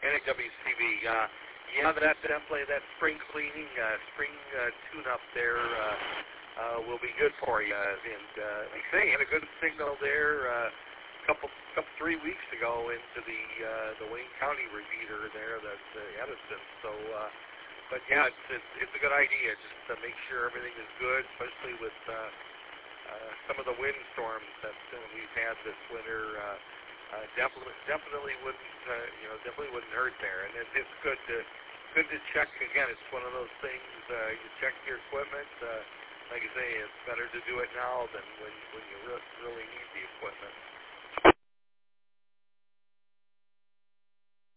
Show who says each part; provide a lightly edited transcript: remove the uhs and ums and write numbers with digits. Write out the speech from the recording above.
Speaker 1: NAWCB. Yeah, that definitely that spring cleaning, spring tune-up there will be good for you. And like I say, had a good signal there couple 3 weeks ago into the Wayne County repeater there, that's Edison. So, but yeah, it's a good idea just to make sure everything is good, especially with some of the windstorms that we've had this winter. Definitely wouldn't hurt there, and it's good to check again. It's one of those things you check your equipment. Like I say, it's better to do it now than when you really need the equipment.